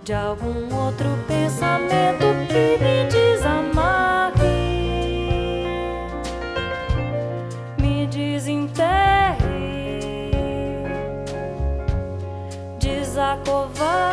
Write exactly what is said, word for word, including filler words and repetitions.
de algum outro pensamento que me desamarre, me desenterre, desacovar.